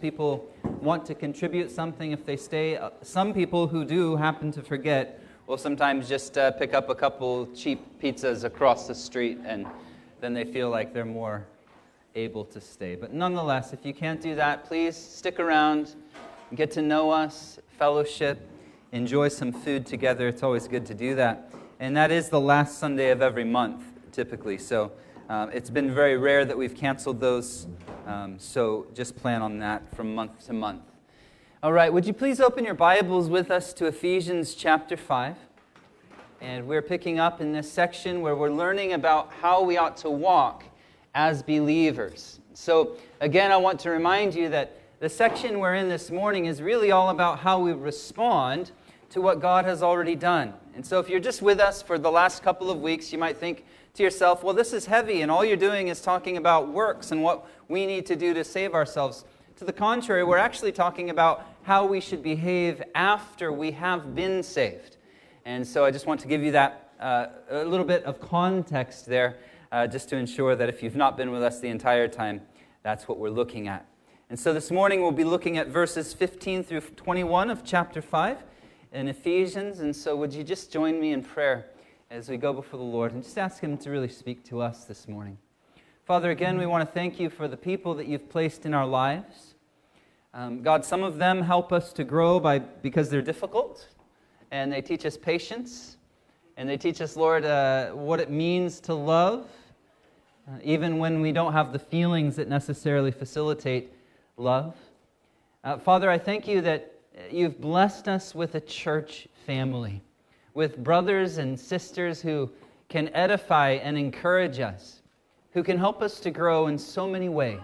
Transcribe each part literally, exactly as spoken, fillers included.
people want to contribute something if they stay. Uh, some people who do happen to forget will sometimes just uh, pick up a couple cheap pizzas across the street, and then they feel like they're more able to stay. But nonetheless, if you can't do that, please stick around, get to know us, fellowship, enjoy some food together. It's always good to do that. And that is the last Sunday of every month, typically. So um, it's been very rare that we've canceled those. Um, so just plan on that from month to month. All right, would you please open your Bibles with us to Ephesians chapter five? And we're picking up in this section where we're learning about how we ought to walk as believers. So again, I want to remind you that the section we're in this morning is really all about how we respond to what God has already done. And so if you're just with us for the last couple of weeks, you might think to yourself, well, this is heavy, and all you're doing is talking about works and what we need to do to save ourselves. To the contrary, we're actually talking about how we should behave after we have been saved. And so I just want to give you that uh, a little bit of context there, uh, just to ensure that if you've not been with us the entire time, that's what we're looking at. And so this morning we'll be looking at verses fifteen through twenty-one of chapter five in Ephesians. And so would you just join me in prayer as we go before the Lord and just ask Him to really speak to us this morning. Father, again, we want to thank You for the people that You've placed in our lives. Um, God, some of them help us to grow by because they're difficult, and they teach us patience, and they teach us, Lord, uh, what it means to love, uh, even when we don't have the feelings that necessarily facilitate love. Uh, Father, I thank You that You've blessed us with a church family, with brothers and sisters who can edify and encourage us, who can help us to grow in so many ways.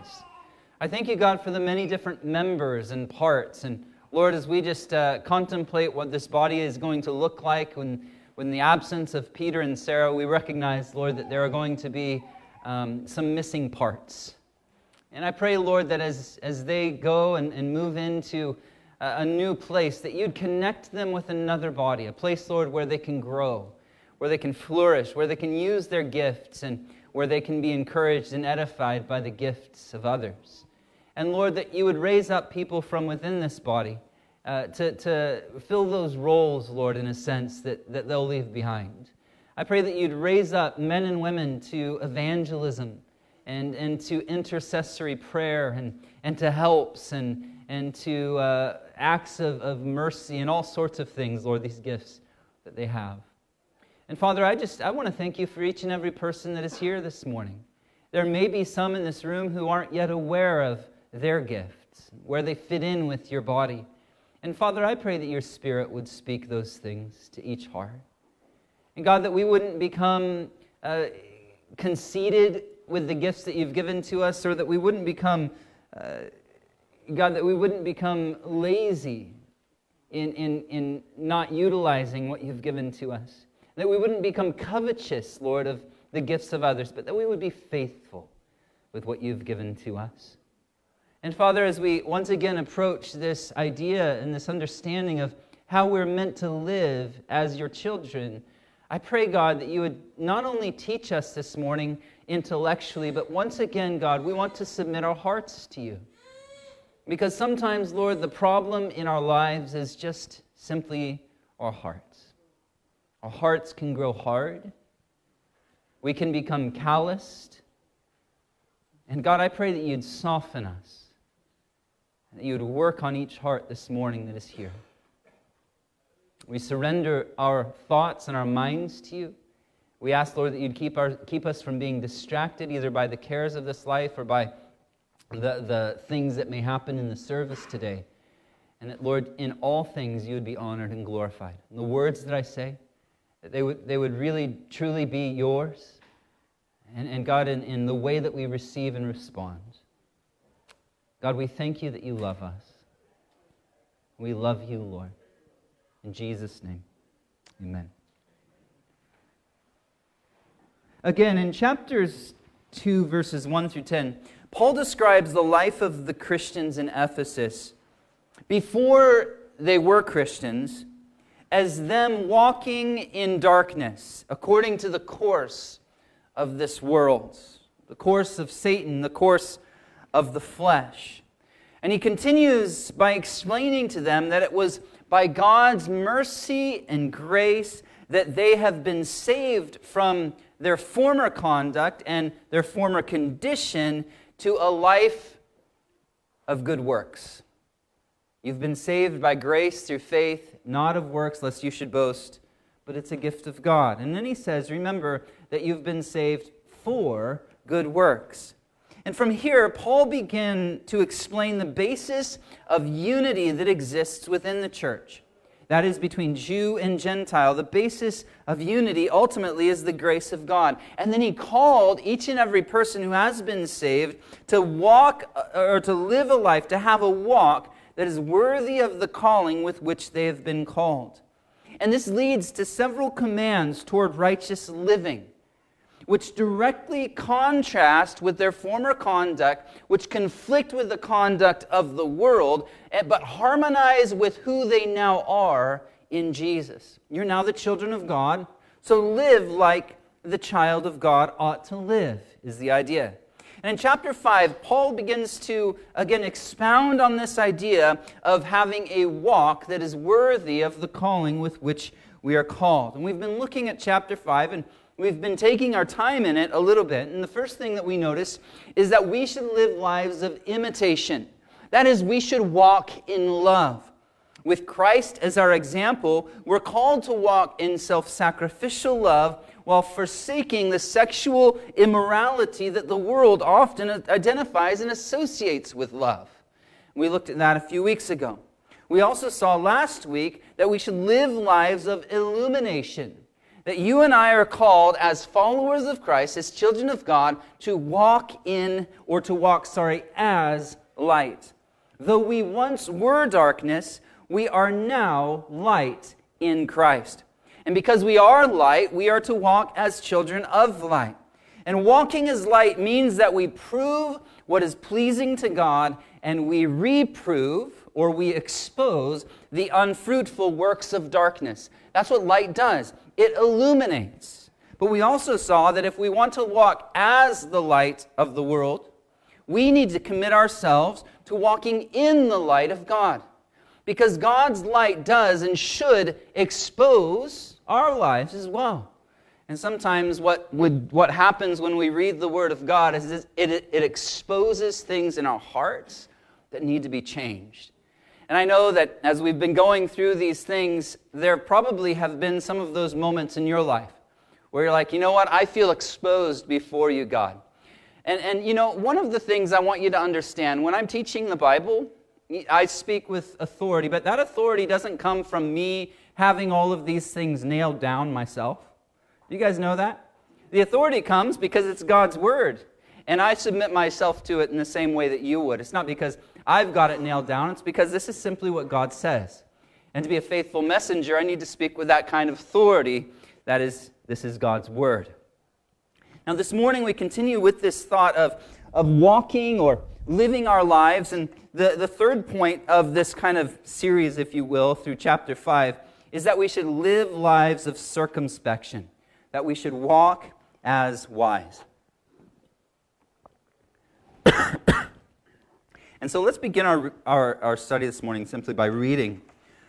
I thank You, God, for the many different members and parts. And Lord, as we just uh, contemplate what this body is going to look like when, when the absence of Peter and Sarah, we recognize, Lord, that there are going to be um, some missing parts. And I pray, Lord, that as, as they go and, and move into a, a new place, that You'd connect them with another body, a place, Lord, where they can grow, where they can flourish, where they can use their gifts, and where they can be encouraged and edified by the gifts of others. And Lord, that You would raise up people from within this body uh, to, to fill those roles, Lord, in a sense that, that they'll leave behind. I pray that You'd raise up men and women to evangelism and, and to intercessory prayer and, and to helps and, and to uh, acts of, of mercy and all sorts of things, Lord, these gifts that they have. And Father, I just, I want to thank You for each and every person that is here this morning. There may be some in this room who aren't yet aware of their gifts, where they fit in with Your body. And Father, I pray that Your Spirit would speak those things to each heart. And God, that we wouldn't become uh, conceited with the gifts that You've given to us, or that we wouldn't become, uh, God, that we wouldn't become lazy in, in, in not utilizing what You've given to us. That we wouldn't become covetous, Lord, of the gifts of others, but that we would be faithful with what You've given to us. And Father, as we once again approach this idea and this understanding of how we're meant to live as Your children, I pray, God, that You would not only teach us this morning intellectually, but once again, God, we want to submit our hearts to You. Because sometimes, Lord, the problem in our lives is just simply our hearts. Our hearts can grow hard. We can become calloused. And God, I pray that You'd soften us, that You would work on each heart this morning that is here. We surrender our thoughts and our minds to You. We ask, Lord, that You'd keep our keep us from being distracted either by the cares of this life or by the, the things that may happen in the service today. And that, Lord, in all things You would be honored and glorified. And the words that I say, that they would, they would really, truly be Yours. And, and God, in, in the way that we receive and respond. God, we thank You that You love us. We love You, Lord. In Jesus' name, amen. Again, in chapters two, verses one through ten, Paul describes the life of the Christians in Ephesus before they were Christians as them walking in darkness according to the course of this world, the course of Satan, the course of the flesh. And he continues by explaining to them that it was by God's mercy and grace that they have been saved from their former conduct and their former condition to a life of good works. You've been saved by grace through faith, not of works, lest you should boast, but it's a gift of God. And then he says, remember that you've been saved for good works. And from here, Paul began to explain the basis of unity that exists within the church. That is between Jew and Gentile. The basis of unity ultimately is the grace of God. And then he called each and every person who has been saved to walk or to live a life, to have a walk that is worthy of the calling with which they have been called. And this leads to several commands toward righteous living, which directly contrast with their former conduct, which conflict with the conduct of the world, but harmonize with who they now are in Jesus. You're now the children of God, so live like the child of God ought to live, is the idea. And in chapter five, Paul begins to, again, expound on this idea of having a walk that is worthy of the calling with which we are called. And we've been looking at chapter five, and we've been taking our time in it a little bit. And the first thing that we notice is that we should live lives of imitation. That is, we should walk in love. With Christ as our example, we're called to walk in self-sacrificial love while forsaking the sexual immorality that the world often identifies and associates with love. We looked at that a few weeks ago. We also saw last week that we should live lives of illumination. That you and I are called as followers of Christ, as children of God, to walk in, or to walk, sorry, as light. Though we once were darkness, we are now light in Christ. And because we are light, we are to walk as children of light. And walking as light means that we prove what is pleasing to God, and we reprove, or we expose, the unfruitful works of darkness. That's what light does. It illuminates. But we also saw that if we want to walk as the light of the world, we need to commit ourselves to walking in the light of God. Because God's light does and should expose our lives as well. And sometimes what would, what happens when we read the Word of God is it, it, it exposes things in our hearts that need to be changed. And I know that as we've been going through these things, there probably have been some of those moments in your life where you're like, you know what, I feel exposed before you, God. And, and you know, one of the things I want you to understand, when I'm teaching the Bible, I speak with authority, but that authority doesn't come from me having all of these things nailed down myself. Do you guys know that? The authority comes because it's God's Word, and I submit myself to it in the same way that you would. It's not because I've got it nailed down, it's because this is simply what God says. And to be a faithful messenger, I need to speak with that kind of authority. That is, this is God's Word. Now this morning we continue with this thought of, of walking or living our lives, and the, the third point of this kind of series, if you will, through chapter five, is that we should live lives of circumspection, that we should walk as wise. And so let's begin our, our, our study this morning simply by reading.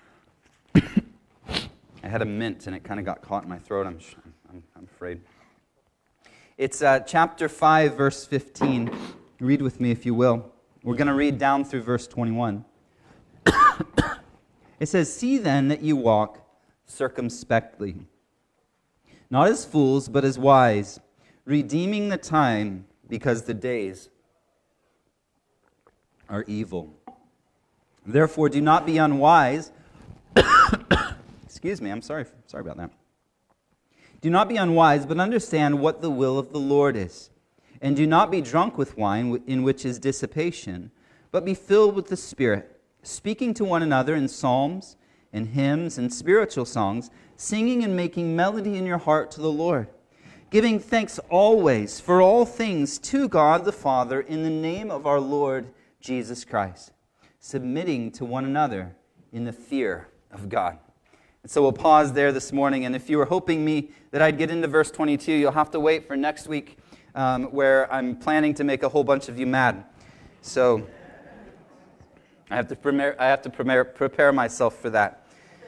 I had a mint and it kind of got caught in my throat, I'm, I'm, I'm afraid. It's uh, chapter five, verse fifteen. Read with me if you will. We're going to read down through verse twenty-one. It says, "See then that you walk circumspectly, not as fools, but as wise, redeeming the time, because the days are evil. Therefore do not be unwise." Excuse me, I'm sorry, sorry about that. "Do not be unwise, but understand what the will of the Lord is. And do not be drunk with wine, in which is dissipation, but be filled with the Spirit, speaking to one another in psalms and hymns and spiritual songs, singing and making melody in your heart to the Lord, giving thanks always for all things to God the Father in the name of our Lord Jesus Christ, submitting to one another in the fear of God." And so we'll pause there this morning, and if you were hoping me that I'd get into verse twenty-two, you'll have to wait for next week, um, where I'm planning to make a whole bunch of you mad. So I have to prepare, I have to prepare, prepare myself for that.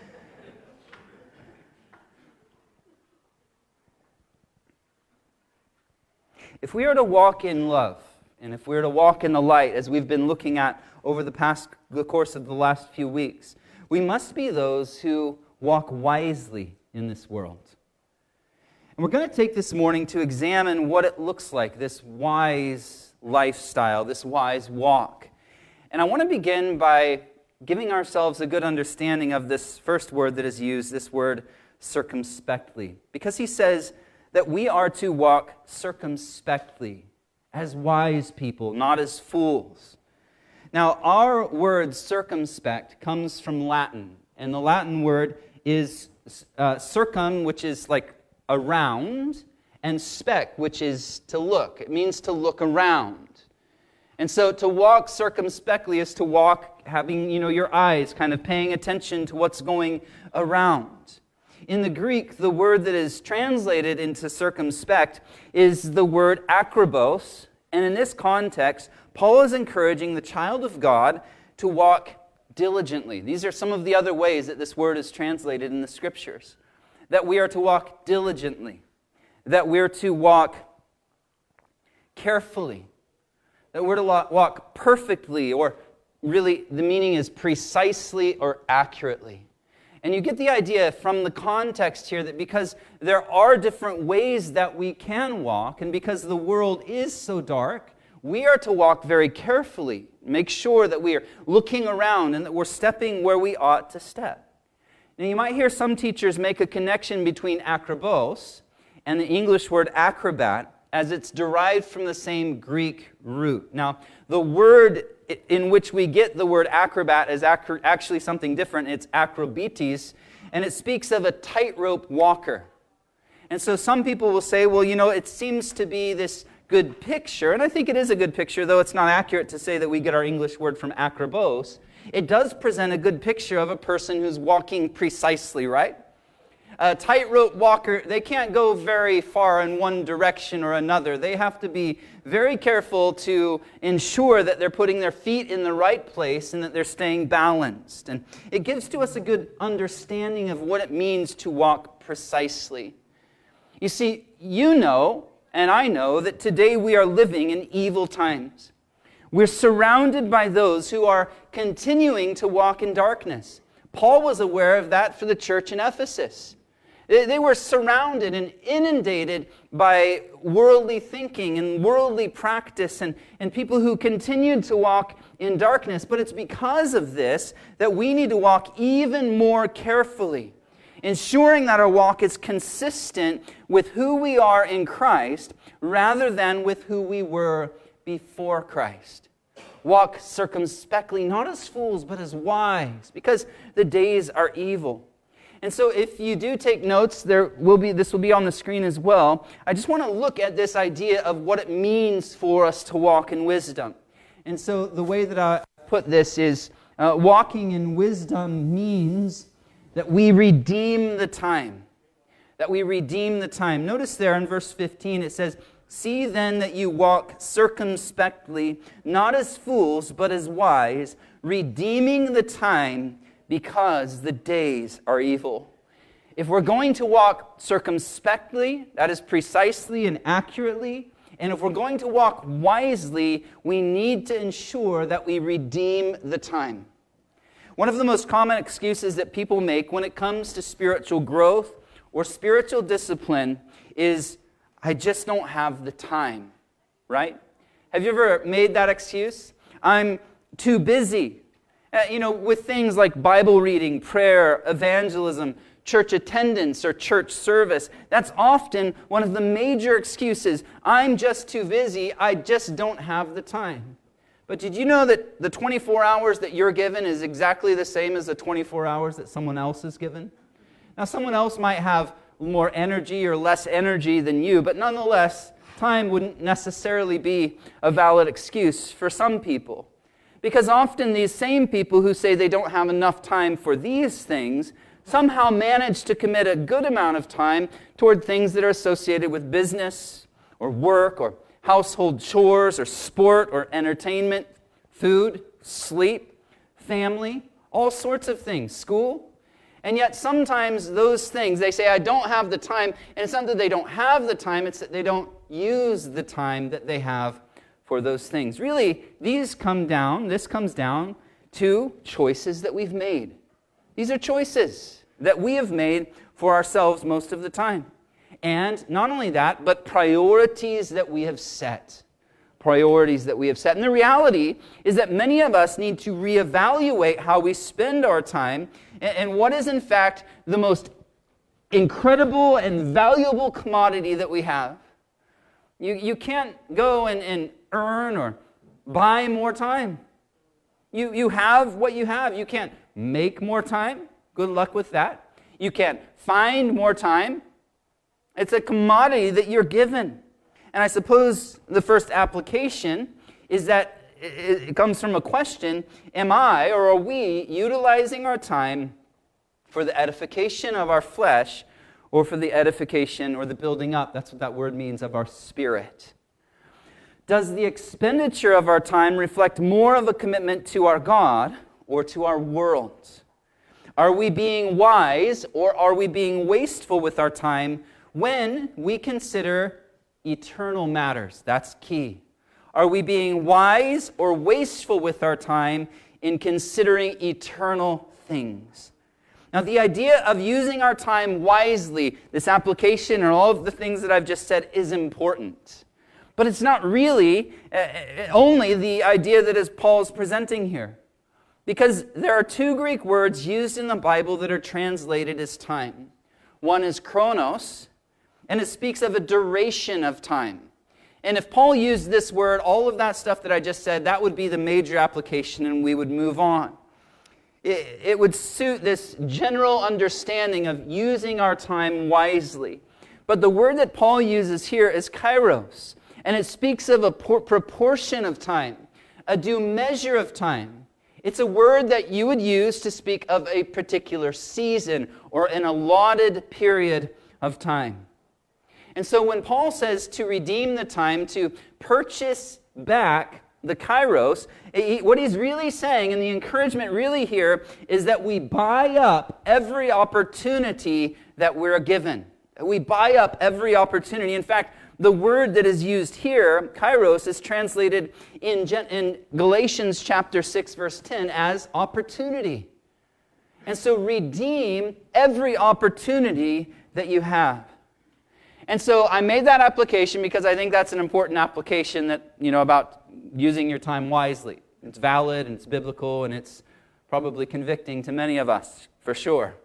If we are to walk in love, and if we are to walk in the light, as we've been looking at over the past, the course of the last few weeks, we must be those who walk wisely in this world. And we're going to take this morning to examine what it looks like, this wise lifestyle, this wise walk. And I want to begin by giving ourselves a good understanding of this first word that is used, this word circumspectly. Because he says that we are to walk circumspectly, as wise people, not as fools. Now, our word circumspect comes from Latin, and the Latin word is uh, circum, which is like around, and spec, which is to look. It means to look around. And so to walk circumspectly is to walk having, you know, your eyes kind of paying attention to what's going around. In the Greek, the word that is translated into circumspect is the word akrobos, and in this context, Paul is encouraging the child of God to walk diligently. These are some of the other ways that this word is translated in the Scriptures. That we are to walk diligently, that we're to walk carefully, that we're to walk perfectly, or really the meaning is precisely or accurately. And you get the idea from the context here that because there are different ways that we can walk, and because the world is so dark, we are to walk very carefully, make sure that we are looking around and that we're stepping where we ought to step. Now, you might hear some teachers make a connection between akrobos and the English word acrobat, as it's derived from the same Greek root. Now, the word in which we get the word acrobat is actually something different. It's akrobites, and it speaks of a tightrope walker. And so some people will say, well, you know, it seems to be this good picture, and I think it is a good picture, though it's not accurate to say that we get our English word from akrobos. It does present a good picture of a person who's walking precisely, right? A tightrope walker, they can't go very far in one direction or another. They have to be very careful to ensure that they're putting their feet in the right place and that they're staying balanced. And it gives to us a good understanding of what it means to walk precisely. You see, you know, and I know, that today we are living in evil times. We're surrounded by those who are continuing to walk in darkness. Paul was aware of that for the church in Ephesus. They were surrounded and inundated by worldly thinking and worldly practice and, and people who continued to walk in darkness. But it's because of this that we need to walk even more carefully, ensuring that our walk is consistent with who we are in Christ rather than with who we were before Christ. Walk circumspectly, not as fools, but as wise, because the days are evil. And so if you do take notes, there will be this will be on the screen as well. I just want to look at this idea of what it means for us to walk in wisdom. And so the way that I put this is, uh, walking in wisdom means that we redeem the time. That we redeem the time. Notice there in verse fifteen it says, "See then that you walk circumspectly, not as fools, but as wise, redeeming the time, because the days are evil." If we're going to walk circumspectly, that is precisely and accurately, and if we're going to walk wisely, we need to ensure that we redeem the time. One of the most common excuses that people make when it comes to spiritual growth or spiritual discipline is, "I just don't have the time," right? Have you ever made that excuse? "I'm too busy." Uh, you know, with things like Bible reading, prayer, evangelism, church attendance, or church service, that's often one of the major excuses. "I'm just too busy, I just don't have the time." But did you know that the twenty-four hours that you're given is exactly the same as the twenty-four hours that someone else is given? Now, someone else might have more energy or less energy than you, but nonetheless, time wouldn't necessarily be a valid excuse for some people. Because often these same people who say they don't have enough time for these things somehow manage to commit a good amount of time toward things that are associated with business or work or household chores or sport or entertainment, food, sleep, family, all sorts of things, school. And yet sometimes those things, they say, I don't have the time, and it's not that they don't have the time, it's that they don't use the time that they have for those things. Really, these come down, this comes down to choices that we've made. These are choices that we have made for ourselves most of the time. And not only that, but priorities that we have set. Priorities that we have set. And the reality is that many of us need to reevaluate how we spend our time and, and what is in fact the most incredible and valuable commodity that we have. You, you can't go and, and earn or buy more time. You, you have what you have. You can't make more time. Good luck with that. You can't find more time. It's a commodity that you're given. And I suppose the first application is that it comes from a question, am I or are we utilizing our time for the edification of our flesh or for the edification or the building up, that's what that word means, of our spirit? Does the expenditure of our time reflect more of a commitment to our God or to our world? Are we being wise or are we being wasteful with our time when we consider eternal matters? That's key. Are we being wise or wasteful with our time in considering eternal things? Now, the idea of using our time wisely, this application and all of the things that I've just said is important. But it's not really uh, only the idea that is Paul's presenting here. Because there are two Greek words used in the Bible that are translated as time. One is chronos, and it speaks of a duration of time. And if Paul used this word, all of that stuff that I just said, that would be the major application and we would move on. It, it would suit this general understanding of using our time wisely. But the word that Paul uses here is kairos, and it speaks of a por- proportion of time, a due measure of time. It's a word that you would use to speak of a particular season or an allotted period of time. And so when Paul says to redeem the time, to purchase back the kairos, he, what he's really saying, and the encouragement really here, is that we buy up every opportunity that we're given. We buy up every opportunity. In fact, the word that is used here, kairos, is translated in, in Galatians chapter six, verse ten, as opportunity. And so redeem every opportunity that you have. And so I made that application because I think that's an important application that, you know, about using your time wisely. It's valid and it's biblical and it's probably convicting to many of us, for sure.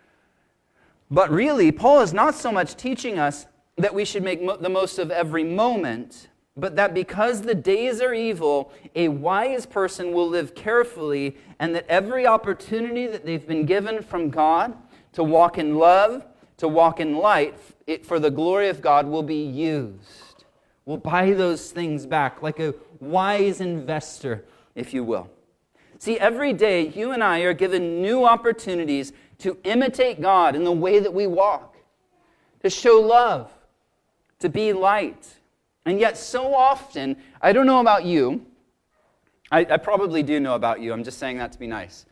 But really, Paul is not so much teaching us that we should make mo- the most of every moment, but that because the days are evil, a wise person will live carefully, and that every opportunity that they've been given from God to walk in love, to walk in light, it, for the glory of God, will be used. We'll buy those things back like a wise investor, if you will. See, every day you and I are given new opportunities to imitate God in the way that we walk, to show love, to be light. And yet so often, I don't know about you, I, I probably do know about you, I'm just saying that to be nice.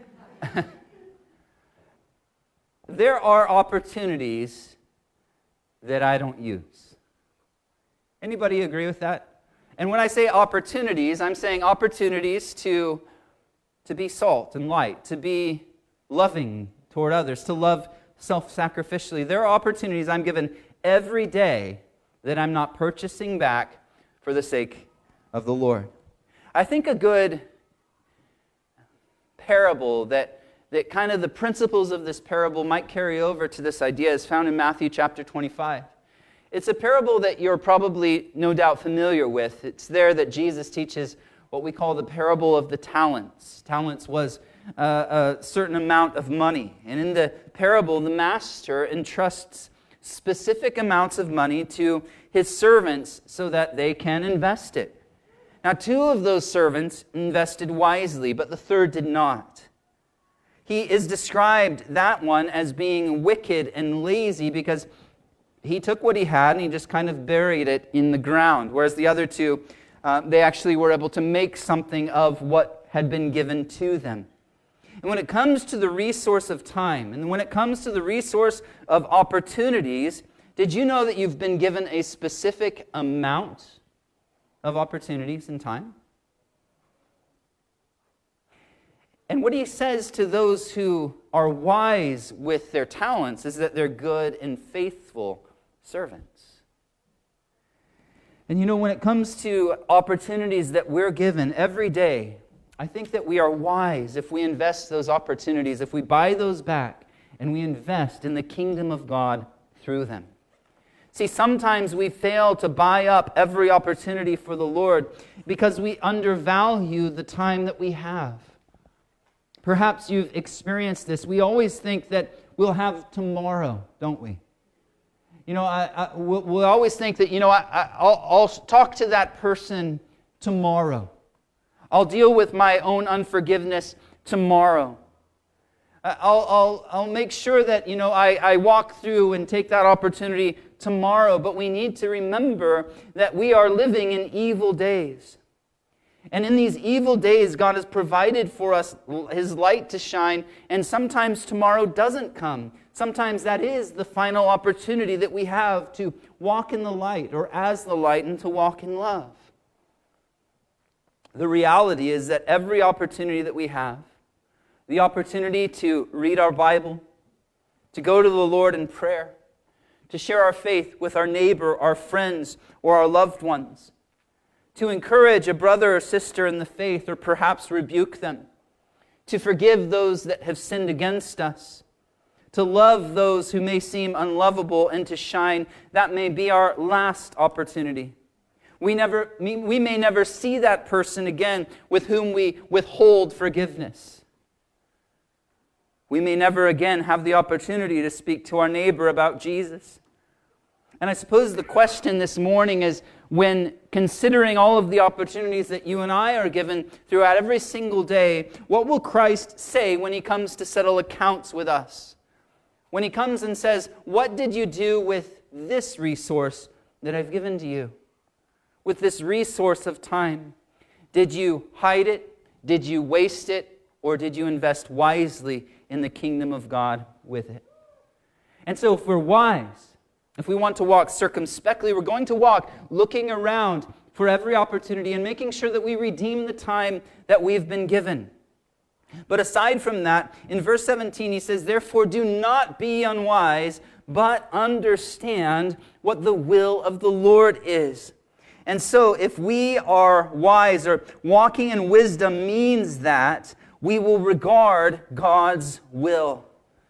There are opportunities that I don't use. Anybody agree with that? And when I say opportunities, I'm saying opportunities to, to be salt and light, to be loving toward others, to love self-sacrificially. There are opportunities I'm given every day that I'm not purchasing back for the sake of the Lord. I think a good parable that that kind of the principles of this parable might carry over to this idea is found in Matthew chapter twenty-five. It's a parable that you're probably no doubt familiar with. It's there that Jesus teaches what we call the parable of the talents. Talents was uh, a certain amount of money. And in the parable, the master entrusts specific amounts of money to his servants so that they can invest it. Now, two of those servants invested wisely, but the third did not. He is described, that one, as being wicked and lazy because he took what he had and he just kind of buried it in the ground, whereas the other two, uh, they actually were able to make something of what had been given to them. And when it comes to the resource of time, and when it comes to the resource of opportunities, did you know that you've been given a specific amount of opportunities and time? And what he says to those who are wise with their talents is that they're good and faithful servants. And you know, when it comes to opportunities that we're given every day, I think that we are wise if we invest those opportunities, if we buy those back and we invest in the kingdom of God through them. See, sometimes we fail to buy up every opportunity for the Lord because we undervalue the time that we have. Perhaps you've experienced this. We always think that we'll have tomorrow, don't we? You know, I, I, we'll, we'll always think that, you know, I, I, I'll, I'll talk to that person tomorrow. I'll deal with my own unforgiveness tomorrow. I'll, I'll, I'll make sure that, you know, I, I walk through and take that opportunity tomorrow. But we need to remember that we are living in evil days. And in these evil days, God has provided for us His light to shine, and sometimes tomorrow doesn't come. Sometimes that is the final opportunity that we have to walk in the light, or as the light, and to walk in love. The reality is that every opportunity that we have, the opportunity to read our Bible, to go to the Lord in prayer, to share our faith with our neighbor, our friends, or our loved ones, to encourage a brother or sister in the faith, or perhaps rebuke them, to forgive those that have sinned against us, to love those who may seem unlovable, and to shine, that may be our last opportunity. We never, we may never see that person again with whom we withhold forgiveness. We may never again have the opportunity to speak to our neighbor about Jesus. And I suppose the question this morning is, when considering all of the opportunities that you and I are given throughout every single day, what will Christ say when He comes to settle accounts with us? When He comes and says, what did you do with this resource that I've given to you? With this resource of time? Did you hide it? Did you waste it? Or did you invest wisely in the kingdom of God with it? And so if we're wise, if we want to walk circumspectly, we're going to walk looking around for every opportunity and making sure that we redeem the time that we've been given. But aside from that, in verse seventeen, he says, therefore do not be unwise, but understand what the will of the Lord is. And so if we are wise, or walking in wisdom means that we will regard God's will.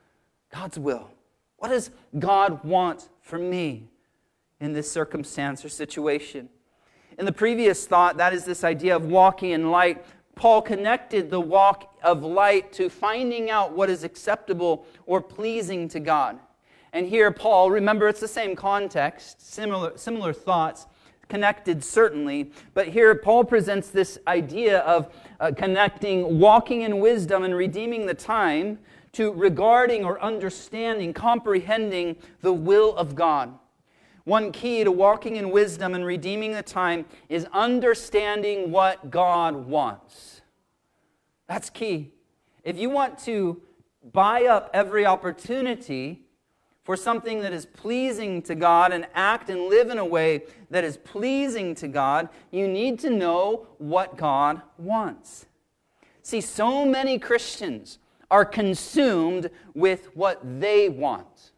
God's will. What does God want for me in this circumstance or situation? In the previous thought, that is this idea of walking in light. Paul connected the walk of light to finding out what is acceptable or pleasing to God. And here Paul, remember it's the same context, similar, similar thoughts, connected certainly, but here Paul presents this idea of uh, connecting walking in wisdom and redeeming the time to regarding or understanding, comprehending the will of God. One key to walking in wisdom and redeeming the time is understanding what God wants. That's key. If you want to buy up every opportunity for something that is pleasing to God and act and live in a way that is pleasing to God, you need to know what God wants. See, so many Christians are consumed with what they want.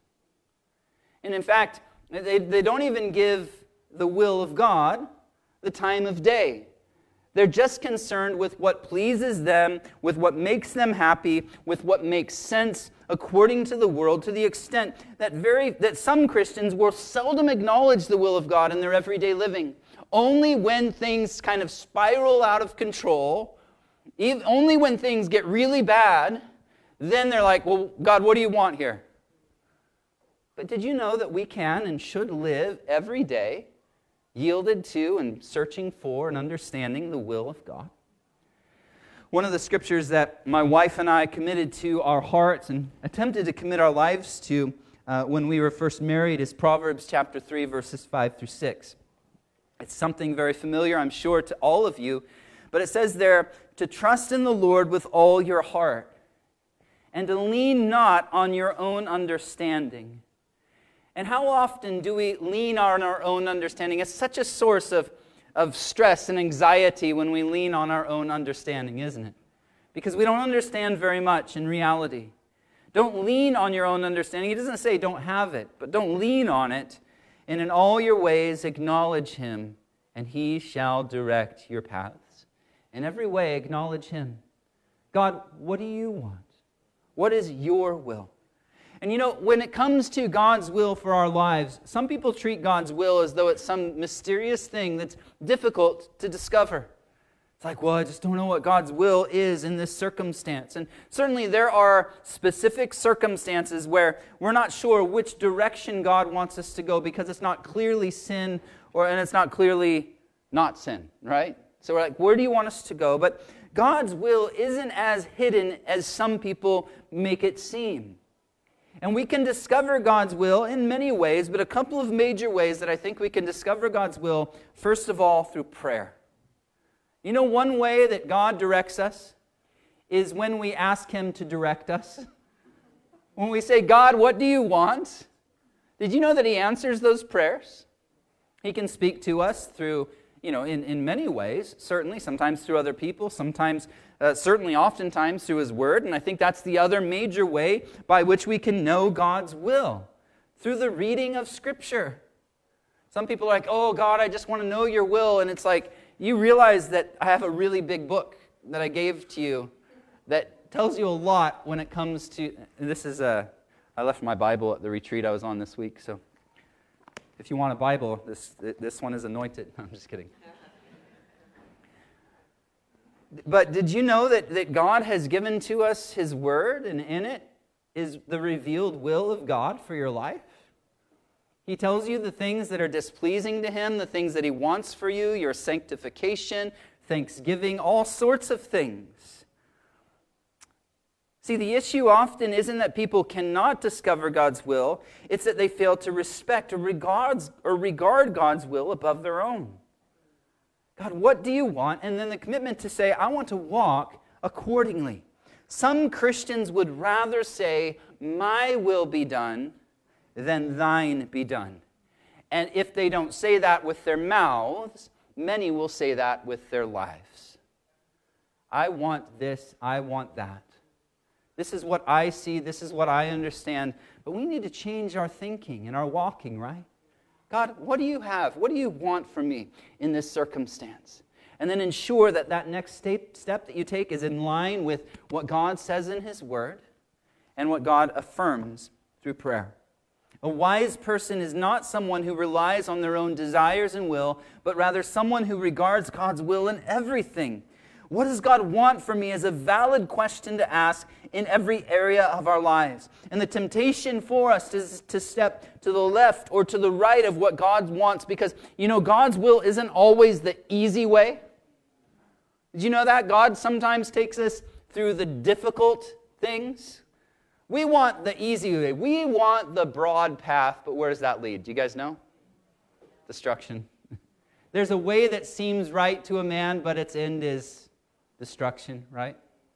And in fact, they, they don't even give the will of God the time of day. They're just concerned with what pleases them, with what makes them happy, with what makes sense according to the world, to the extent that very that some Christians will seldom acknowledge the will of God in their everyday living. Only when things kind of spiral out of control, even, only when things get really bad, then they're like, well, God, what do you want here? But did you know that we can and should live every day yielded to and searching for and understanding the will of God? One of the scriptures that my wife and I committed to our hearts and attempted to commit our lives to uh, when we were first married is Proverbs chapter three, verses five through six. It's something very familiar, I'm sure, to all of you. But it says there, to trust in the Lord with all your heart, and to lean not on your own understanding. And how often do we lean on our own understanding? It's such a source of, of stress and anxiety when we lean on our own understanding, isn't it? Because we don't understand very much in reality. Don't lean on your own understanding. He doesn't say don't have it, but don't lean on it. And in all your ways acknowledge Him, and He shall direct your paths. In every way acknowledge Him. God, what do you want? What is your will? And you know, when it comes to God's will for our lives, some people treat God's will as though it's some mysterious thing that's difficult to discover. It's like, well, I just don't know what God's will is in this circumstance. And certainly there are specific circumstances where we're not sure which direction God wants us to go because it's not clearly sin or and it's not clearly not sin, right? So we're like, where do you want us to go? But God's will isn't as hidden as some people make it seem. And we can discover God's will in many ways, but a couple of major ways that I think we can discover God's will, first of all, through prayer. You know, one way that God directs us is when we ask Him to direct us. When we say, God, what do you want? Did you know that He answers those prayers? He can speak to us through, you know, in, in many ways, certainly, sometimes through other people, sometimes, uh, certainly, oftentimes through His Word. And I think that's the other major way by which we can know God's will, through the reading of Scripture. Some people are like, oh, God, I just want to know your will. And it's like, you realize that I have a really big book that I gave to you that tells you a lot when it comes to, this is a, I left my Bible at the retreat I was on this week, so if you want a Bible, this this one is anointed. No, I'm just kidding. But did you know that, that God has given to us His Word, and in it is the revealed will of God for your life? He tells you the things that are displeasing to Him, the things that He wants for you, your sanctification, thanksgiving, all sorts of things. See, the issue often isn't that people cannot discover God's will, it's that they fail to respect or regard, or regard God's will above their own. God, what do you want? And then the commitment to say, I want to walk accordingly. Some Christians would rather say, my will be done, than thine be done. And if they don't say that with their mouths, many will say that with their lives. I want this, I want that. This is what I see, this is what I understand. But we need to change our thinking and our walking, right? God, what do you have? What do you want from me in this circumstance? And then ensure that that next step, step that you take is in line with what God says in His Word and what God affirms through prayer. A wise person is not someone who relies on their own desires and will, but rather someone who regards God's will in everything. What does God want from me is a valid question to ask in every area of our lives. And the temptation for us is to step to the left or to the right of what God wants, because, you know, God's will isn't always the easy way. Did you know that? God sometimes takes us through the difficult things. We want the easy way. We want the broad path, but where does that lead? Do you guys know? Destruction. There's a way that seems right to a man, but its end is destruction, right?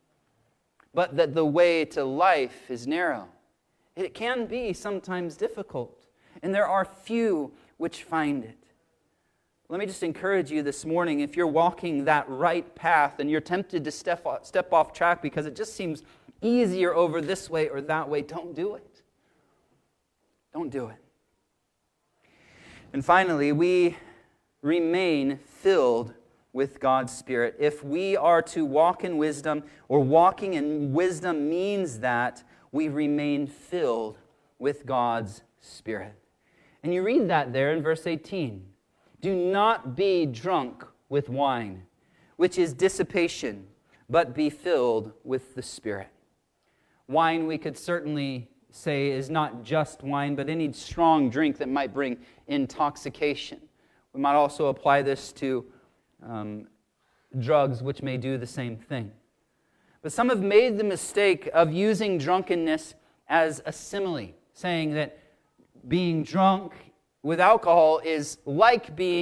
But that the way to life is narrow. It can be sometimes difficult, and there are few which find it. Let me just encourage you this morning, if you're walking that right path and you're tempted to step off, step off track because it just seems easier over this way or that way, don't do it. Don't do it. And finally, we remain filled with God's Spirit. If we are to walk in wisdom, or walking in wisdom means that we remain filled with God's Spirit. And you read that there in verse eighteen. Do not be drunk with wine, which is dissipation, but be filled with the Spirit. Wine, we could certainly say, is not just wine, but any strong drink that might bring intoxication. We might also apply this to um, drugs, which may do the same thing. But some have made the mistake of using drunkenness as a simile, saying that being drunk with alcohol is like being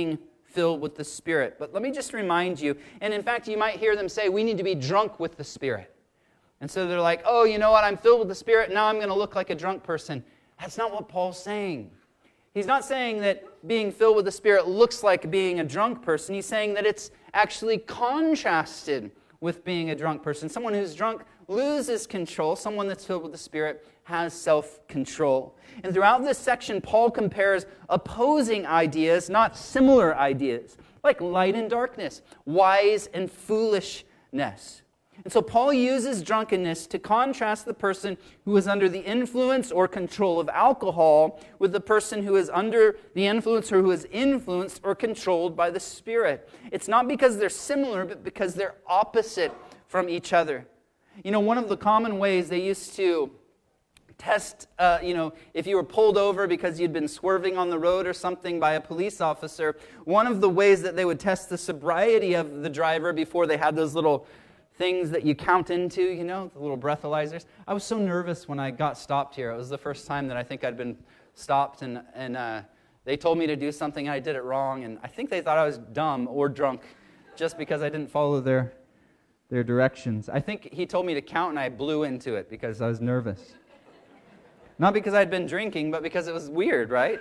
filled with the Spirit. But let me just remind you, and in fact, you might hear them say, we need to be drunk with the Spirit. And so they're like, oh, you know what, I'm filled with the Spirit, now I'm going to look like a drunk person. That's not what Paul's saying. He's not saying that being filled with the Spirit looks like being a drunk person. He's saying that it's actually contrasted with being a drunk person. Someone who's drunk loses control. Someone that's filled with the Spirit has self-control. And throughout this section, Paul compares opposing ideas, not similar ideas, like light and darkness, wise and foolishness. And so Paul uses drunkenness to contrast the person who is under the influence or control of alcohol with the person who is under the influence or who is influenced or controlled by the Spirit. It's not because they're similar, but because they're opposite from each other. You know, one of the common ways they used to test, uh, you know, if you were pulled over because you'd been swerving on the road or something by a police officer, one of the ways that they would test the sobriety of the driver before they had those little things that you count into, you know, the little breathalyzers. I was so nervous when I got stopped here. It was the first time that I think I'd been stopped, and, and uh, they told me to do something, and I did it wrong, and I think they thought I was dumb or drunk just because I didn't follow their, their directions. I think he told me to count, and I blew into it because I was nervous. Not because I'd been drinking, but because it was weird, right?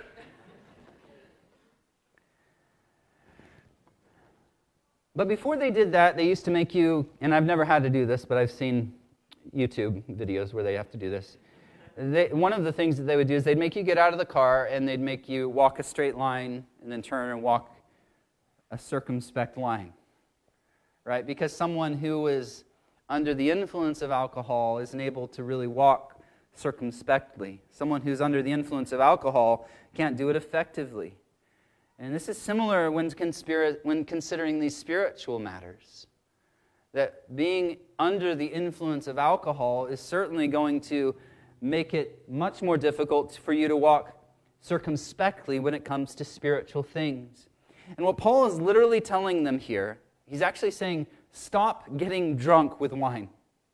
But before they did that, they used to make you, and I've never had to do this, but I've seen YouTube videos where they have to do this. They, one of the things that they would do is they'd make you get out of the car, and they'd make you walk a straight line, and then turn and walk a circumspect line, right? Because someone who is under the influence of alcohol isn't able to really walk circumspectly. Someone who's under the influence of alcohol can't do it effectively. And this is similar when, conspira- when considering these spiritual matters. That being under the influence of alcohol is certainly going to make it much more difficult for you to walk circumspectly when it comes to spiritual things. And what Paul is literally telling them here, he's actually saying, stop getting drunk with wine.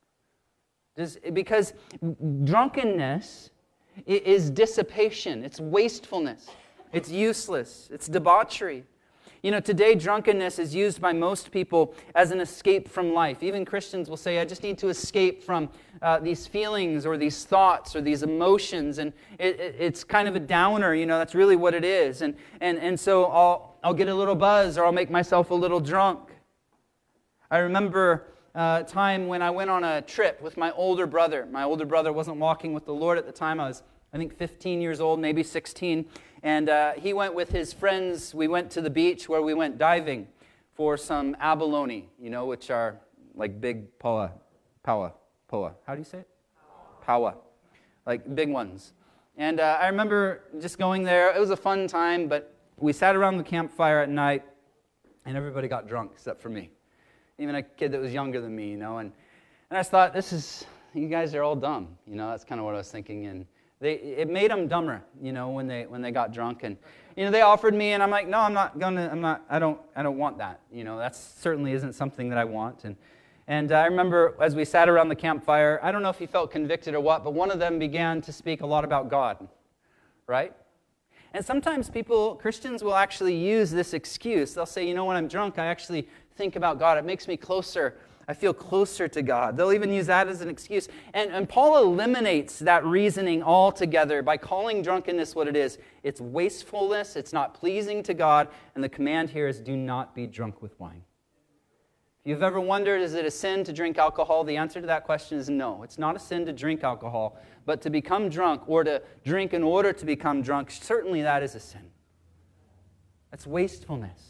Just because drunkenness is dissipation, it's wastefulness. It's useless. It's debauchery. You know, today drunkenness is used by most people as an escape from life. Even Christians will say, I just need to escape from uh, these feelings or these thoughts or these emotions. And it, it, it's kind of a downer, you know, that's really what it is. And, and, and so I'll, I'll get a little buzz or I'll make myself a little drunk. I remember a time when I went on a trip with my older brother. My older brother wasn't walking with the Lord at the time. I was, I think, fifteen years old, maybe sixteen. And uh, he went with his friends. We went to the beach where we went diving for some abalone, you know, which are like big paua, paua, paua. How do you say it? Paua. Like big ones. And uh, I remember just going there. It was a fun time, but we sat around the campfire at night, and everybody got drunk except for me. Even a kid that was younger than me, you know. And, and I just thought, this is, you guys are all dumb. You know, that's kind of what I was thinking. And They, it made them dumber, you know, when they when they got drunk, and you know they offered me, and I'm like, no, I'm not gonna, I'm not, I don't, I don't want that, you know, that certainly isn't something that I want. And and I remember as we sat around the campfire, I don't know if he felt convicted or what, but one of them began to speak a lot about God, right? And sometimes people, Christians, will actually use this excuse. They'll say, you know, when I'm drunk, I actually think about God. It makes me closer. I feel closer to God. They'll even use that as an excuse. And, and Paul eliminates that reasoning altogether by calling drunkenness what it is. It's wastefulness. It's not pleasing to God. And the command here is do not be drunk with wine. If you've ever wondered, is it a sin to drink alcohol? The answer to that question is no. It's not a sin to drink alcohol. But to become drunk or to drink in order to become drunk, certainly that is a sin. That's wastefulness.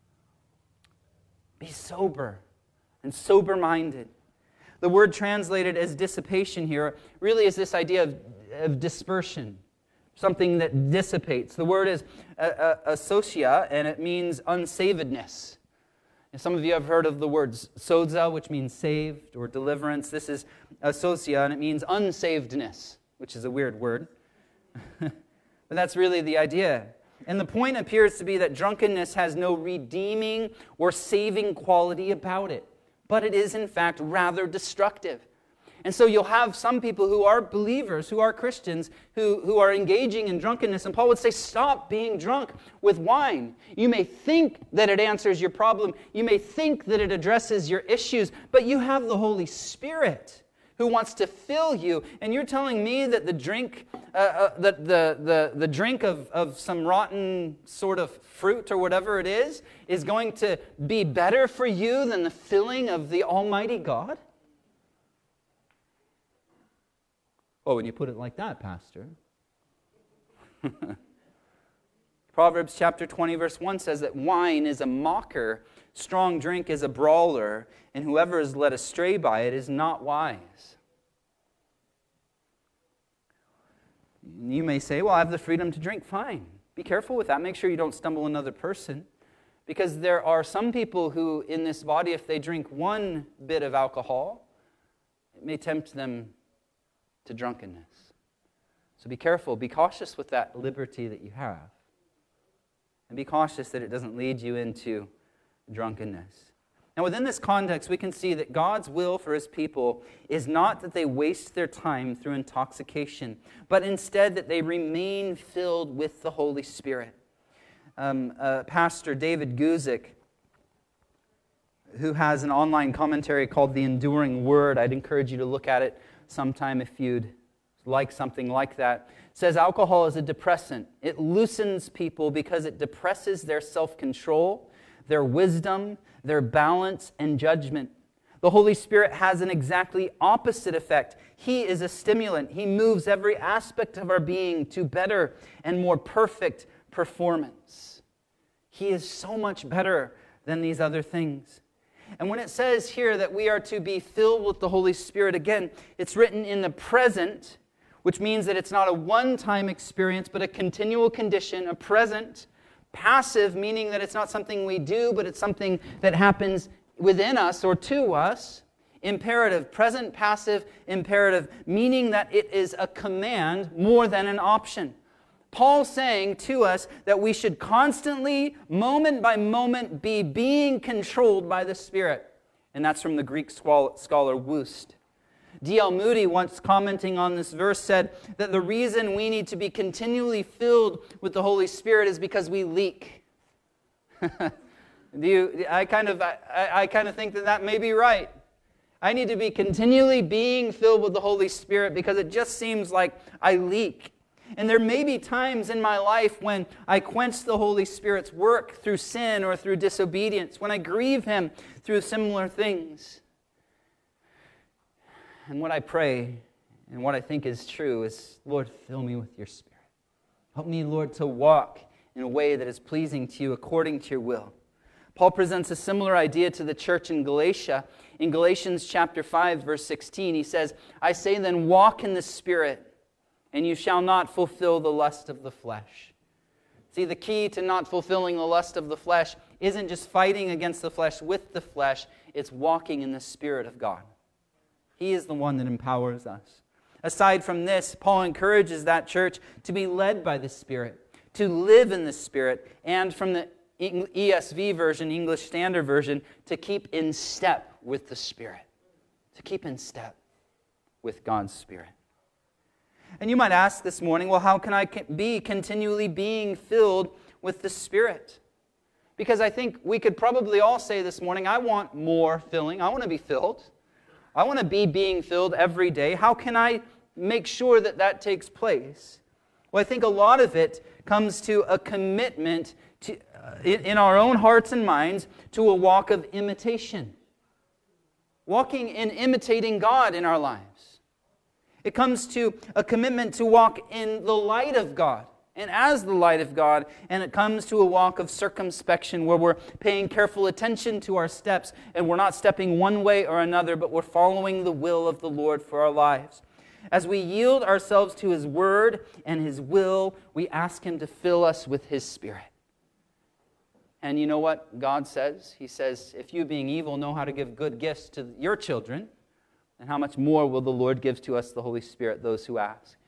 Be sober. And sober-minded. The word translated as dissipation here really is this idea of, of dispersion, something that dissipates. The word is uh, uh, asosia, and it means unsavedness. And some of you have heard of the word sozo, which means saved or deliverance. This is asosia, and it means unsavedness, which is a weird word. But that's really the idea. And the point appears to be that drunkenness has no redeeming or saving quality about it. But it is, in fact, rather destructive. And so you'll have some people who are believers, who are Christians, who, who are engaging in drunkenness. And Paul would say, stop being drunk with wine. You may think that it answers your problem. You may think that it addresses your issues. But you have the Holy Spirit who wants to fill you. And you're telling me that the drink, uh, uh, the, the, the, the drink of, of some rotten sort of fruit or whatever it is, is going to be better for you than the filling of the Almighty God? Oh, when you put it like that, Pastor. Proverbs chapter twenty, verse one says that wine is a mocker, strong drink is a brawler, and whoever is led astray by it is not wise. You may say, well, I have the freedom to drink. Fine. Be careful with that. Make sure you don't stumble another person. Because there are some people who, in this body, if they drink one bit of alcohol, it may tempt them to drunkenness. So be careful, be cautious with that liberty that you have. And be cautious that it doesn't lead you into drunkenness. Now within this context, we can see that God's will for His people is not that they waste their time through intoxication, but instead that they remain filled with the Holy Spirit. Um, uh, Pastor David Guzik, who has an online commentary called The Enduring Word, I'd encourage you to look at it sometime if you'd like something like that, says alcohol is a depressant. It loosens people because it depresses their self-control, their wisdom, their balance, and judgment. The Holy Spirit has an exactly opposite effect. He is a stimulant. He moves every aspect of our being to better and more perfect performance. He is so much better than these other things. And when it says here that we are to be filled with the Holy Spirit, again, it's written in the present, which means that it's not a one-time experience, but a continual condition, a present. Passive, meaning that it's not something we do, but it's something that happens within us or to us. Imperative, present, passive, imperative, meaning that it is a command more than an option. Paul's saying to us that we should constantly, moment by moment, be being controlled by the Spirit. And that's from the Greek scholar Wust. D L Moody, once commenting on this verse, said that the reason we need to be continually filled with the Holy Spirit is because we leak. Do you, I kind of, I, I kind of think that that may be right. I need to be continually being filled with the Holy Spirit because it just seems like I leak. And there may be times in my life when I quench the Holy Spirit's work through sin or through disobedience, when I grieve Him through similar things. And what I pray and what I think is true is, Lord, fill me with your Spirit. Help me, Lord, to walk in a way that is pleasing to you according to your will. Paul presents a similar idea to the church in Galatia. In Galatians chapter five, verse sixteen, he says, I say then, walk in the Spirit, and you shall not fulfill the lust of the flesh. See, the key to not fulfilling the lust of the flesh isn't just fighting against the flesh with the flesh, it's walking in the Spirit of God. He is the one that empowers us. Aside from this, Paul encourages that church to be led by the Spirit, to live in the Spirit, and from the E S V version, English Standard Version, to keep in step with the Spirit. To keep in step with God's Spirit. And you might ask this morning, well, how can I be continually being filled with the Spirit? Because I think we could probably all say this morning, I want more filling. I want to be filled. I want to be being filled every day. How can I make sure that that takes place? Well, I think a lot of it comes to a commitment to, uh, in, in our own hearts and minds to a walk of imitation. Walking in imitating God in our lives. It comes to a commitment to walk in the light of God and as the light of God. And it comes to a walk of circumspection where we're paying careful attention to our steps and we're not stepping one way or another, but we're following the will of the Lord for our lives. As we yield ourselves to His Word and His will, we ask Him to fill us with His Spirit. And you know what God says? He says, if you being evil know how to give good gifts to your children, and how much more will the Lord give to us the Holy Spirit, those who ask? And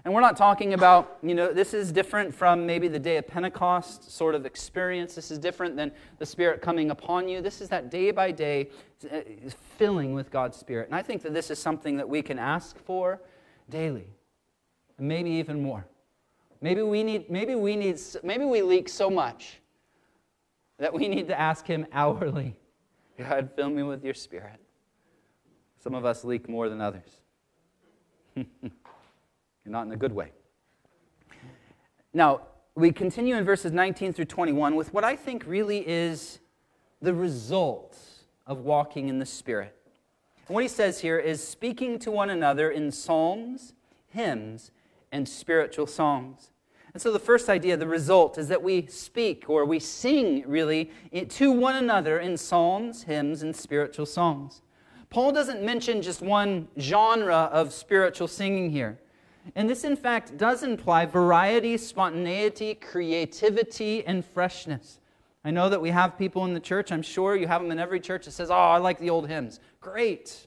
And we're not talking about, you know, this is different from maybe the day of Pentecost sort of experience. This is different than the Spirit coming upon you. This is that day by day filling with God's Spirit. And I think that this is something that we can ask for daily, and maybe even more. Maybe we need, maybe we need, maybe we leak so much that we need to ask Him hourly, God, fill me with your Spirit. Some of us leak more than others. Not in a good way. Now, we continue in verses nineteen through twenty-one with what I think really is the result of walking in the Spirit. And what he says here is speaking to one another in psalms, hymns, and spiritual songs. And so the first idea, the result, is that we speak, or we sing, really, to one another in psalms, hymns, and spiritual songs. Paul doesn't mention just one genre of spiritual singing here. And this, in fact, does imply variety, spontaneity, creativity, and freshness. I know that we have people in the church, I'm sure you have them in every church that says, oh, I like the old hymns. Great.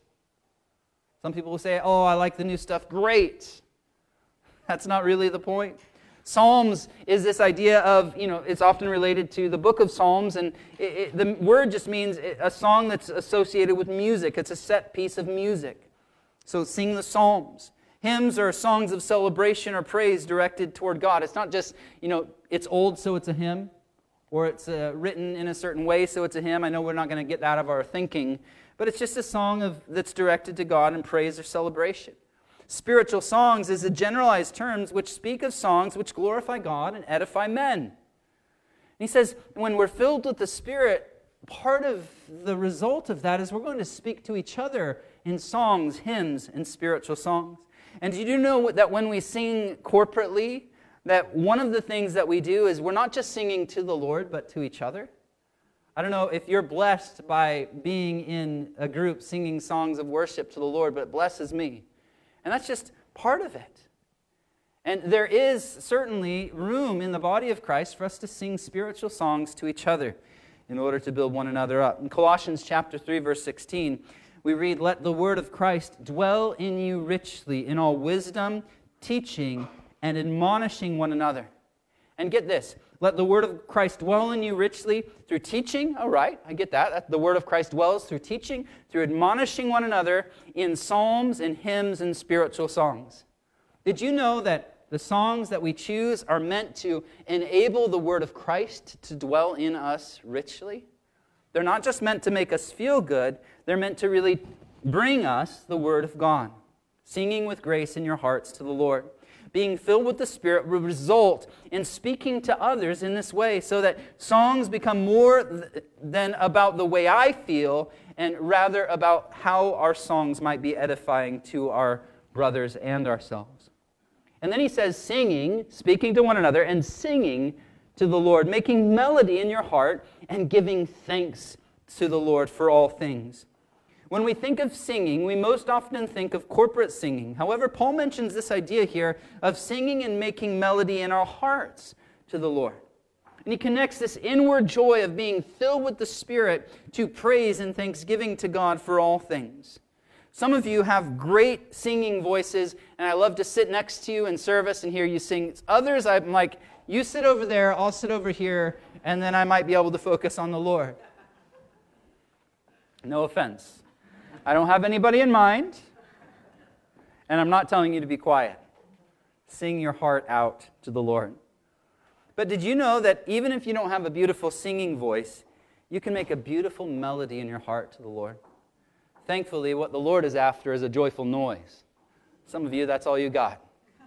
Some people will say, oh, I like the new stuff. Great. That's not really the point. Psalms is this idea of, you know, it's often related to the book of Psalms, and it, it, the word just means a song that's associated with music. It's a set piece of music. So sing the Psalms. Hymns are songs of celebration or praise directed toward God. It's not just, you know, it's old so it's a hymn, or it's uh, written in a certain way so it's a hymn. I know we're not going to get that out of our thinking, but it's just a song of that's directed to God in praise or celebration. Spiritual songs is a generalized terms which speak of songs which glorify God and edify men. And he says, when we're filled with the Spirit, part of the result of that is we're going to speak to each other in songs, hymns, and spiritual songs. And did you know that when we sing corporately, that one of the things that we do is we're not just singing to the Lord, but to each other? I don't know if you're blessed by being in a group singing songs of worship to the Lord, but it blesses me. And that's just part of it. And there is certainly room in the body of Christ for us to sing spiritual songs to each other in order to build one another up. In Colossians chapter three, verse sixteen, we read, let the word of Christ dwell in you richly in all wisdom, teaching, and admonishing one another. And get this, let the word of Christ dwell in you richly through teaching. All right, I get that. The word of Christ dwells through teaching, through admonishing one another in psalms and hymns and spiritual songs. Did you know that the songs that we choose are meant to enable the word of Christ to dwell in us richly? They're not just meant to make us feel good. They're meant to really bring us the word of God. Singing with grace in your hearts to the Lord. Being filled with the Spirit will result in speaking to others in this way so that songs become more th- than about the way I feel and rather about how our songs might be edifying to our brothers and ourselves. And then he says singing, speaking to one another, and singing to the Lord, making melody in your heart and giving thanks to the Lord for all things. When we think of singing, we most often think of corporate singing. However, Paul mentions this idea here of singing and making melody in our hearts to the Lord. And he connects this inward joy of being filled with the Spirit to praise and thanksgiving to God for all things. Some of you have great singing voices, and I love to sit next to you in service and hear you sing. Others, I'm like, you sit over there, I'll sit over here, and then I might be able to focus on the Lord. No offense. I don't have anybody in mind, and I'm not telling you to be quiet. Sing your heart out to the Lord. But did you know that even if you don't have a beautiful singing voice, you can make a beautiful melody in your heart to the Lord? Thankfully, what the Lord is after is a joyful noise. Some of you, that's all you got.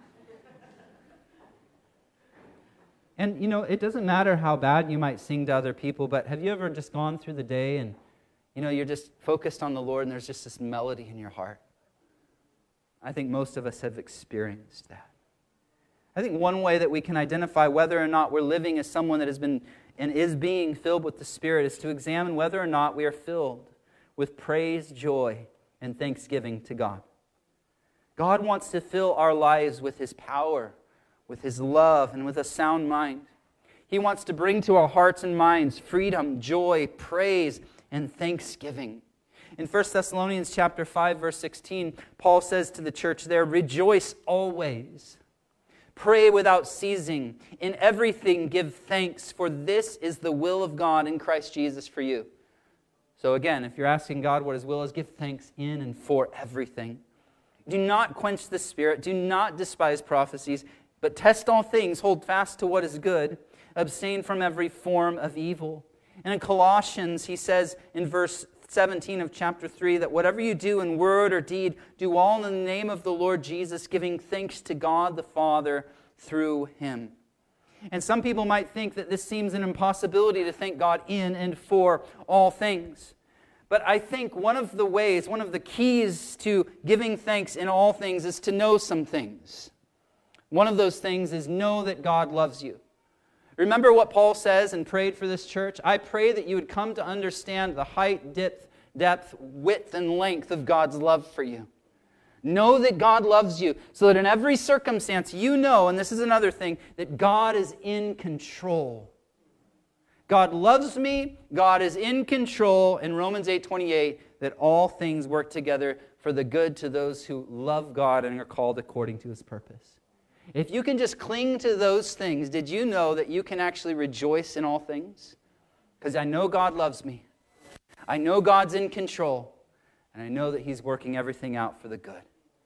And, you know, it doesn't matter how bad you might sing to other people, but have you ever just gone through the day and, you know, you're just focused on the Lord and there's just this melody in your heart? I think most of us have experienced that. I think one way that we can identify whether or not we're living as someone that has been and is being filled with the Spirit is to examine whether or not we are filled with praise, joy, and thanksgiving to God. God wants to fill our lives with His power, with His love, and with a sound mind. He wants to bring to our hearts and minds freedom, joy, praise, and thanksgiving. In First Thessalonians chapter five, verse sixteen, Paul says to the church there, rejoice always. Pray without ceasing. In everything give thanks, for this is the will of God in Christ Jesus for you. So again, if you're asking God what His will is, give thanks in and for everything. Do not quench the Spirit. Do not despise prophecies, but test all things. Hold fast to what is good. Abstain from every form of evil. And in Colossians, he says in verse seventeen of chapter three that whatever you do in word or deed, do all in the name of the Lord Jesus, giving thanks to God the Father through Him. And some people might think that this seems an impossibility to thank God in and for all things. But I think one of the ways, one of the keys to giving thanks in all things is to know some things. One of those things is know that God loves you. Remember what Paul says and prayed for this church? I pray that you would come to understand the height, depth, depth, width, and length of God's love for you. Know that God loves you so that in every circumstance you know, and this is another thing, that God is in control. God loves me, God is in control, in Romans eight twenty-eight, that all things work together for the good to those who love God and are called according to His purpose. If you can just cling to those things, did you know that you can actually rejoice in all things? Because I know God loves me. I know God's in control. And I know that He's working everything out for the good.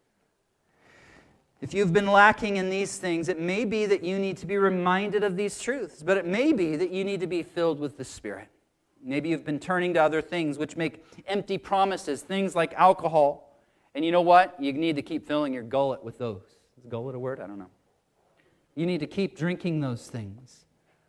If you've been lacking in these things, it may be that you need to be reminded of these truths. But it may be that you need to be filled with the Spirit. Maybe you've been turning to other things which make empty promises, things like alcohol. And you know what? You need to keep filling your gullet with those. Is gullet a word? I don't know. You need to keep drinking those things.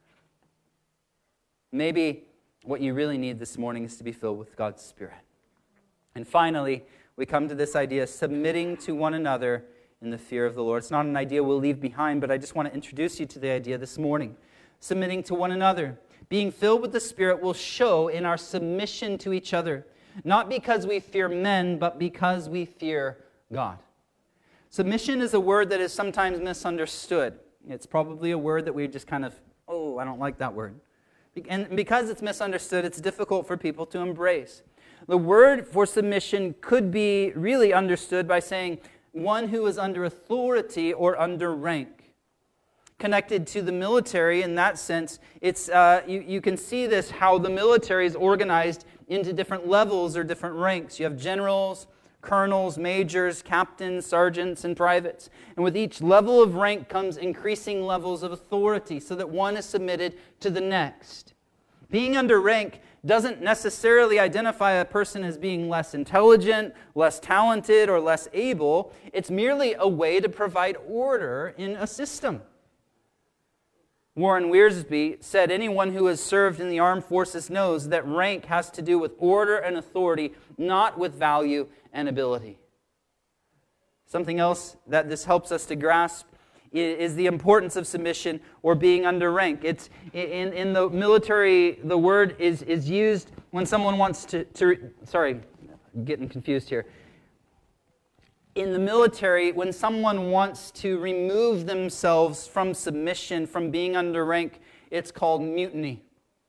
Maybe what you really need this morning is to be filled with God's Spirit. And finally, we come to this idea, submitting to one another in the fear of the Lord. It's not an idea we'll leave behind, but I just want to introduce you to the idea this morning. Submitting to one another. Being filled with the Spirit will show in our submission to each other. Not because we fear men, but because we fear God. Submission is a word that is sometimes misunderstood. It's probably a word that we just kind of, oh, I don't like that word. And because it's misunderstood, it's difficult for people to embrace. The word for submission could be really understood by saying one who is under authority or under rank. Connected to the military in that sense, it's uh, you, you can see this, how the military is organized into different levels or different ranks. You have generals, colonels, majors, captains, sergeants, and privates. And with each level of rank comes increasing levels of authority so that one is submitted to the next. Being under rank doesn't necessarily identify a person as being less intelligent, less talented, or less able. It's merely a way to provide order in a system. Warren Wiersbe said, anyone who has served in the armed forces knows that rank has to do with order and authority, not with value and ability. Something else that this helps us to grasp is the importance of submission or being under rank. It's in, in the military, the word is, is used when someone wants to, to, sorry, I'm getting confused here. In the military, when someone wants to remove themselves from submission, from being under rank, it's called mutiny.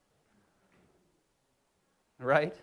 Right?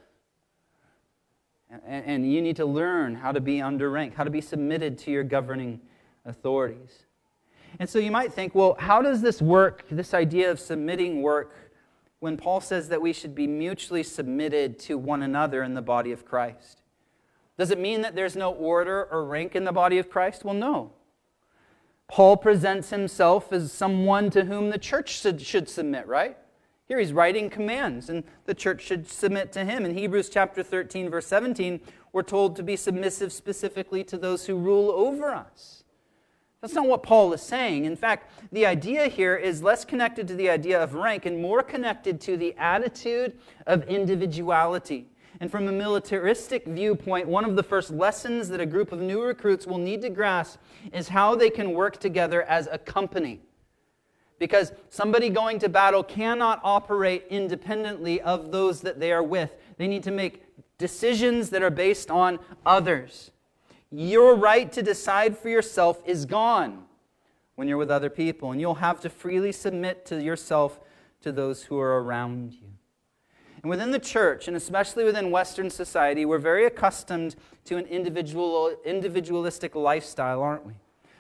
And, and you need to learn how to be under rank, how to be submitted to your governing authorities. And so you might think, well, how does this work, this idea of submitting work, when Paul says that we should be mutually submitted to one another in the body of Christ? Does it mean that there's no order or rank in the body of Christ? Well, no. Paul presents himself as someone to whom the church should, should submit, right? Here he's writing commands, and the church should submit to him. In Hebrews chapter thirteen, verse seventeen, we're told to be submissive specifically to those who rule over us. That's not what Paul is saying. In fact, the idea here is less connected to the idea of rank and more connected to the attitude of individuality. And from a militaristic viewpoint, one of the first lessons that a group of new recruits will need to grasp is how they can work together as a company. Because somebody going to battle cannot operate independently of those that they are with. They need to make decisions that are based on others. Your right to decide for yourself is gone when you're with other people, and you'll have to freely submit to yourself to those who are around you. And within the church, and especially within Western society, we're very accustomed to an individual, individualistic lifestyle, aren't we?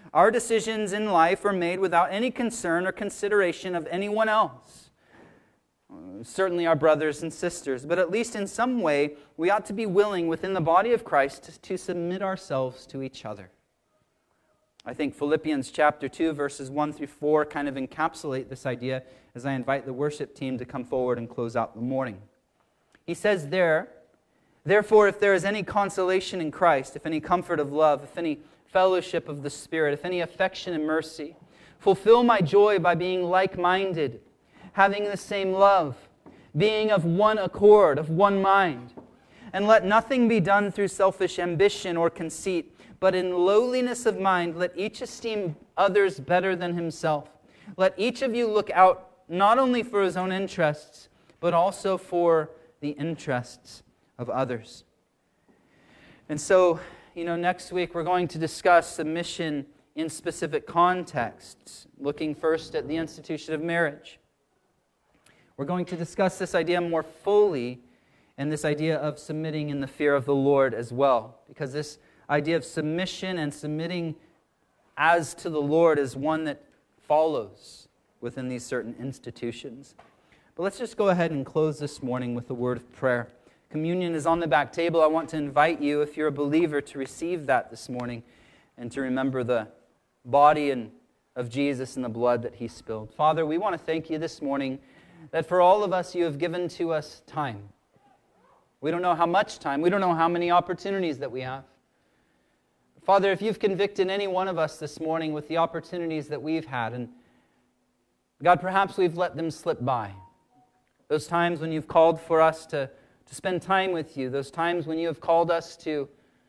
Our decisions in life are made without any concern or consideration of anyone else. Certainly our brothers and sisters, but at least in some way, we ought to be willing within the body of Christ to submit ourselves to each other. I think Philippians chapter two, verses one through four kind of encapsulate this idea as I invite the worship team to come forward and close out the morning. He says there, "Therefore, if there is any consolation in Christ, if any comfort of love, if any fellowship of the Spirit, if any affection and mercy, fulfill my joy by being like-minded, having the same love, being of one accord, of one mind. And let nothing be done through selfish ambition or conceit, but in lowliness of mind let each esteem others better than himself. Let each of you look out not only for his own interests, but also for the interests of others." And so, you know, next week we're going to discuss submission in specific contexts, looking first at the institution of marriage. We're going to discuss this idea more fully and this idea of submitting in the fear of the Lord as well, because this idea of submission and submitting as to the Lord is one that follows within these certain institutions. But let's just go ahead and close this morning with a word of prayer. Communion is on the back table. I want to invite you, if you're a believer, to receive that this morning and to remember the body and of Jesus and the blood that He spilled. Father, we want to thank You this morning that for all of us You have given to us time. We don't know how much time. We don't know how many opportunities that we have. Father, if You've convicted any one of us this morning with the opportunities that we've had, and God, perhaps we've let them slip by. Those times when You've called for us to, to spend time with You, those times when You have called us to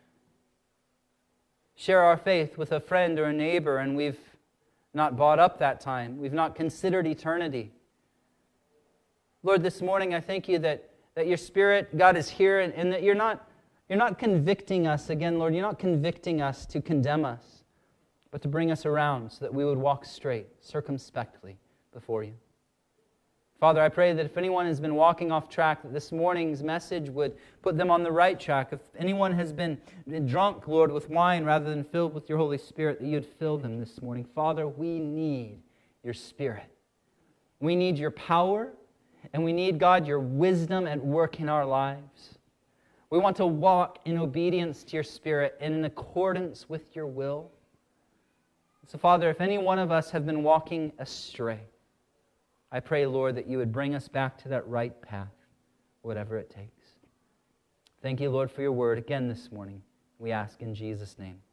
share our faith with a friend or a neighbor, and we've not bought up that time. We've not considered eternity. Lord, this morning I thank You that that Your Spirit, God, is here, and, and that you're not, you're not convicting us again, Lord. You're not convicting us to condemn us, but to bring us around so that we would walk straight, circumspectly before You. Father, I pray that if anyone has been walking off track, that this morning's message would put them on the right track. If anyone has been drunk, Lord, with wine rather than filled with Your Holy Spirit, that You'd fill them this morning. Father, we need Your Spirit. We need Your power. And we need, God, Your wisdom at work in our lives. We want to walk in obedience to Your Spirit and in accordance with Your will. So, Father, if any one of us have been walking astray, I pray, Lord, that You would bring us back to that right path, whatever it takes. Thank You, Lord, for Your word again this morning. We ask in Jesus' name.